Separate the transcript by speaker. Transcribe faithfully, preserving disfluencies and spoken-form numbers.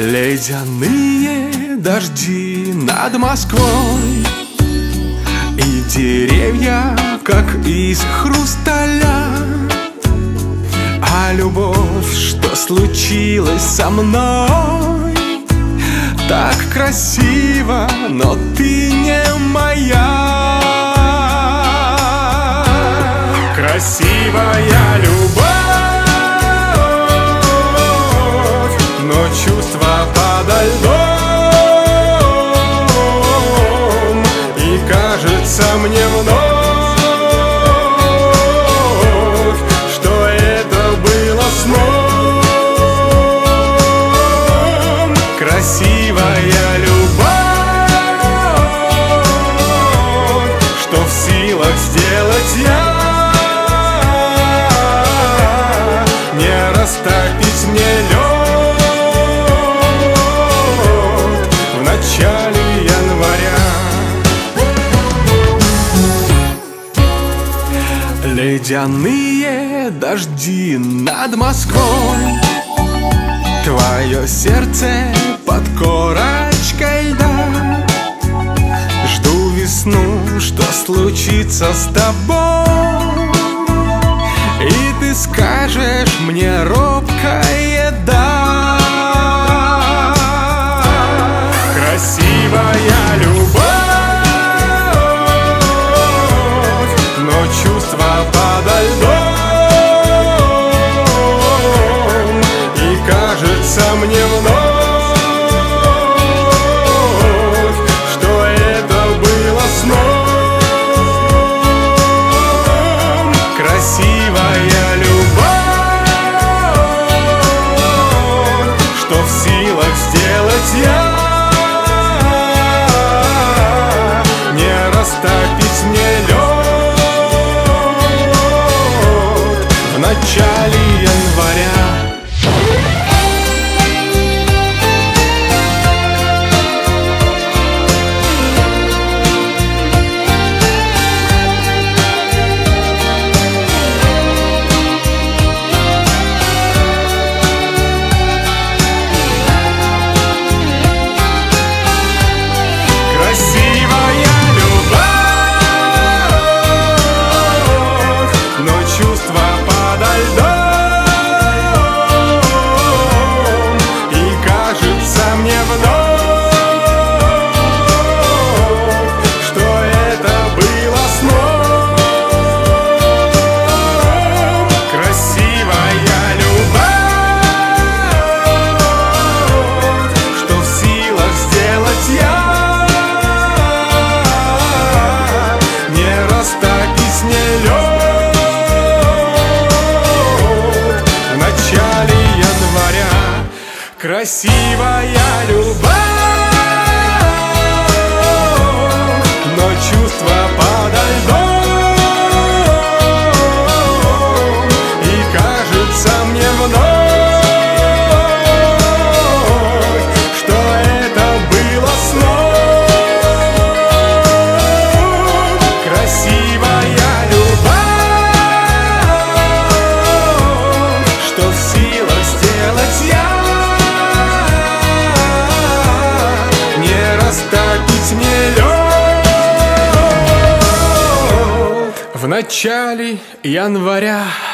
Speaker 1: Ледяные дожди над Москвой, и деревья, как из хрусталя. А любовь, что случилось со мной, так красиво, но ты не моя. Красивая любовь, но чувства подо льдом, и кажется мне вновь, что это было сном. Красивая любовь, что в силах сделать я, не растопить мне лед в начале января. Ледяные дожди над Москвой, твое сердце под корочкой льда. Жду весну, что случится с тобой, и ты скажешь мне робкое «да». Красивая любовь, но чувства подо льдом, и кажется мне вновь, что это было сном. Красивая любовь, что в силах сделать я, не растопить мне лед в начале января. Красивая любовь, но чувства подо льдом, и кажется мне вновь, что это было сном. Красивая любовь, что в силах сделать я, растопить мне лед в начале января.